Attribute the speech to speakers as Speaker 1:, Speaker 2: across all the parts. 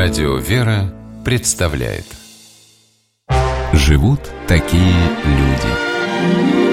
Speaker 1: Радио «Вера» представляет «Живут такие люди».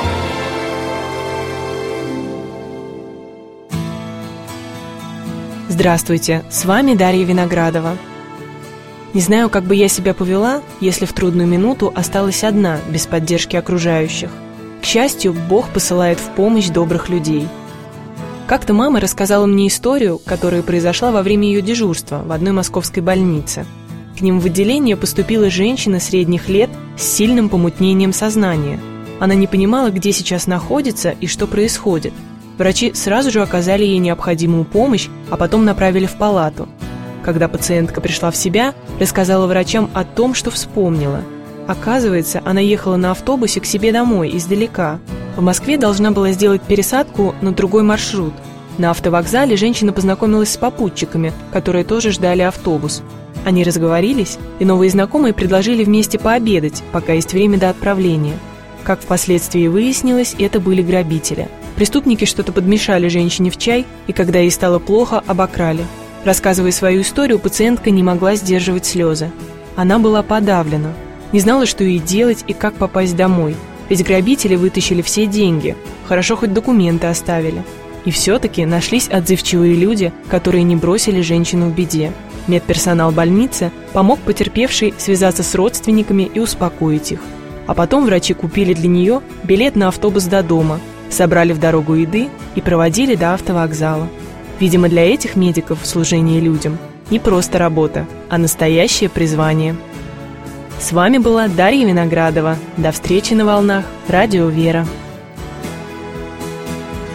Speaker 2: Здравствуйте, с вами Дарья Виноградова. Не знаю, как бы я себя повела, если в трудную минуту осталась одна, без поддержки окружающих. К счастью, Бог посылает в помощь добрых людей. Как-то мама рассказала мне историю, которая произошла во время ее дежурства в одной московской больнице. К ним в отделение поступила женщина средних лет с сильным помутнением сознания. Она не понимала, где сейчас находится и что происходит. Врачи сразу же оказали ей необходимую помощь, а потом направили в палату. Когда пациентка пришла в себя, рассказала врачам о том, что вспомнила. Оказывается, она ехала на автобусе к себе домой издалека. В Москве должна была сделать пересадку на другой маршрут. На автовокзале женщина познакомилась с попутчиками, которые тоже ждали автобус. Они разговорились, и новые знакомые предложили вместе пообедать, пока есть время до отправления. Как впоследствии выяснилось, это были грабители. Преступники что-то подмешали женщине в чай, и когда ей стало плохо, обокрали. Рассказывая свою историю, пациентка не могла сдерживать слезы. Она была подавлена. Не знала, что ей делать и как попасть домой. Ведь грабители вытащили все деньги. Хорошо, хоть документы оставили. И все-таки нашлись отзывчивые люди, которые не бросили женщину в беде. Медперсонал больницы помог потерпевшей связаться с родственниками и успокоить их. А потом врачи купили для нее билет на автобус до дома, собрали в дорогу еды и проводили до автовокзала. Видимо, для этих медиков служение людям не просто работа, а настоящее призвание. С вами была Дарья Виноградова. До встречи на волнах Радио «Вера».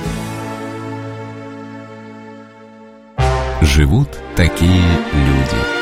Speaker 1: Живут такие люди.